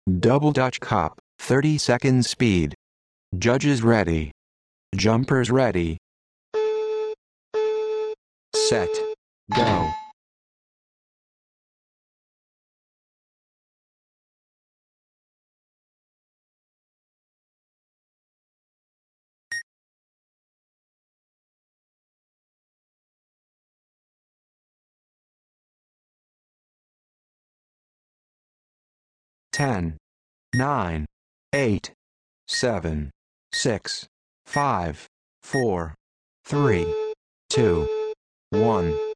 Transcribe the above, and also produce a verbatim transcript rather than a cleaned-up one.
Double Dutch Cup, thirty seconds speed. Judges ready. Jumpers ready. Set. Go. ten, nine, eight, seven, six, five, four, three, two, one.